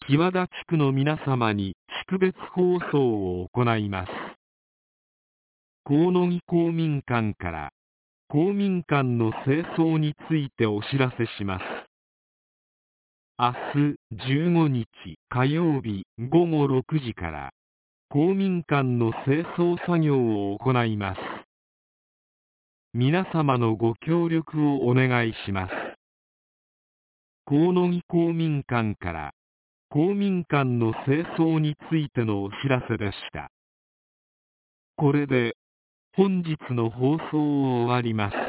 木和田地区の皆様に識別放送を行います。河野木公民館から公民館の清掃についてお知らせします。明日15日火曜日午後6時から公民館の清掃作業を行います。皆様のご協力をお願いします。河野木公民館から公民館の清掃についてのお知らせでした。これで本日の放送を終わります。